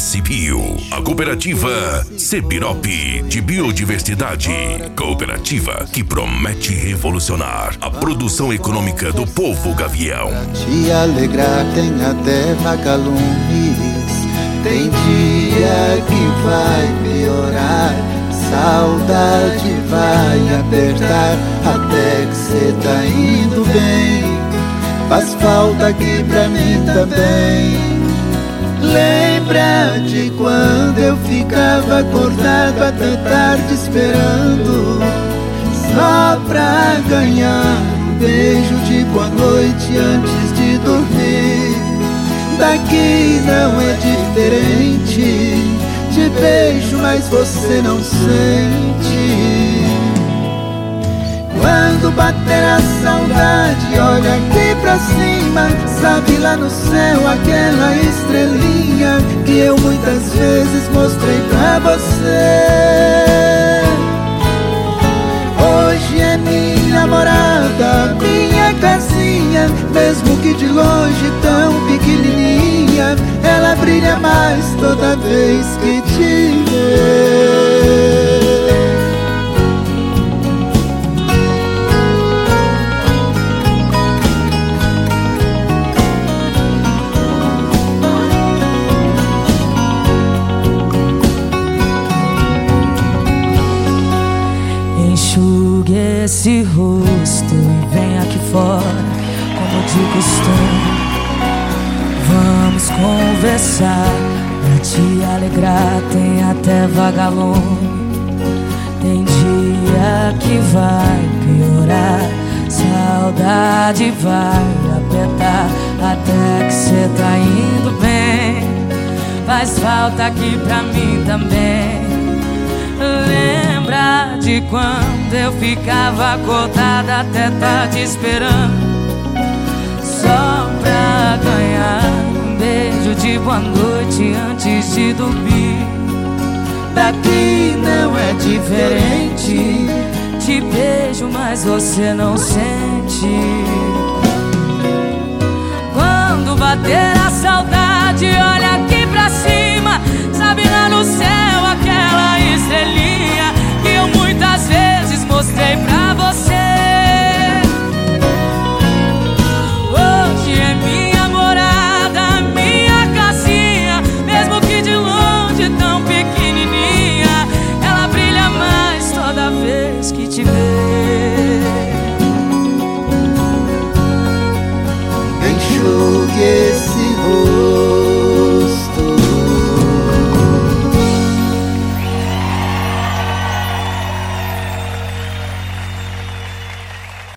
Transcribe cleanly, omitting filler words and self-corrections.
Cibio, a cooperativa Cepirop de biodiversidade. Cooperativa que promete revolucionar a produção econômica do povo gavião. Pra te alegrar tem até vagalumes. Tem dia que vai piorar, saudade vai apertar, até que cê tá indo bem. Faz falta aqui pra mim também. Lembra de quando eu ficava acordado até tarde esperando, só pra ganhar um beijo de boa noite antes de dormir. Daqui não é diferente, te beijo mas você não sente. Quando bater a saudade, olha aqui pra cima, sabe lá no céu aquela estrelinha que eu muitas vezes mostrei pra você. Hoje é minha morada, minha casinha, mesmo que de longe tão pequenininha, ela brilha mais toda vez que te vê. Enxugue esse rosto e vem aqui fora, como de costume. Vamos conversar, pra te alegrar tem até vagalume. Tem dia que vai piorar, saudade vai apertar, até que cê tá indo bem. Faz falta aqui pra mim também. Lembra de quando eu ficava acordada até tarde esperando, só pra ganhar um beijo de boa noite antes de dormir. Daqui não é diferente, te beijo mas você não sente. Quando bater a saudade, olha aqui pra cima, sabe lá no céu aquela estrelinha que eu muitas vezes mostrei pra você. Hoje é minha morada, minha casinha, mesmo que de longe tão pequenininha, ela brilha mais toda vez que te vê. Enxuga